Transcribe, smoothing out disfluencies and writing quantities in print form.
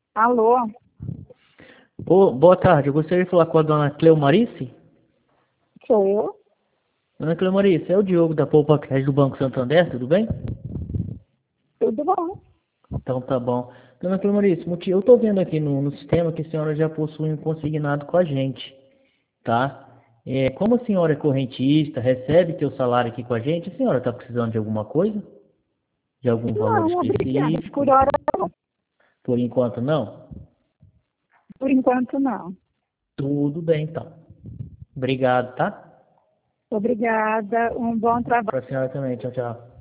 Alô? Ô, boa tarde, eu gostaria de falar com a dona Cleomarice. Sou eu? Dona Cleomarice, é o Diogo da Poupa Crédito do Banco Santander, tudo bem? Tudo bom? Então tá bom. Dona Cleomarice, eu estou vendo aqui no sistema que a senhora já possui um consignado com a gente, tá? Como a senhora é correntista, recebe seu salário aqui com a gente, a senhora está precisando de alguma coisa? De algum valor Não, obrigada. Por específico? hora, não. Por enquanto não? Por enquanto, não. Tudo bem então. Obrigado, tá? Obrigada. Um bom trabalho. Para a senhora também, tchau, tchau.